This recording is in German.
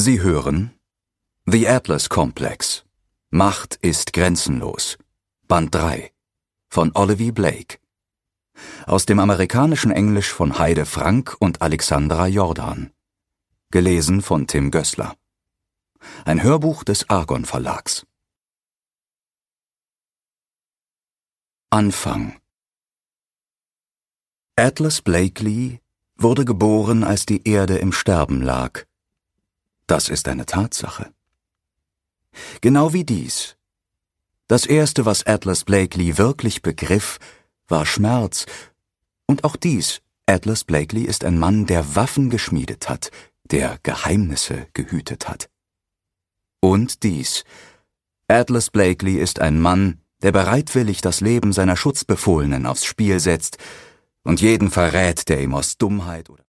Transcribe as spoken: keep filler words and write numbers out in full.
Sie hören The Atlas Complex. Macht ist grenzenlos. Band drei von Olivia Blake. Aus dem amerikanischen Englisch von Heide Frank und Alexandra Jordan. Gelesen von Tim Gößler. Ein Hörbuch des Argon Verlags. Anfang. Atlas Blakely wurde geboren, als die Erde im Sterben lag. Das ist eine Tatsache. Genau wie dies. Das Erste, was Atlas Blakely wirklich begriff, war Schmerz. Und auch dies, Atlas Blakely ist ein Mann, der Waffen geschmiedet hat, der Geheimnisse gehütet hat. Und dies, Atlas Blakely ist ein Mann, der bereitwillig das Leben seiner Schutzbefohlenen aufs Spiel setzt und jeden verrät, der ihm aus Dummheit oder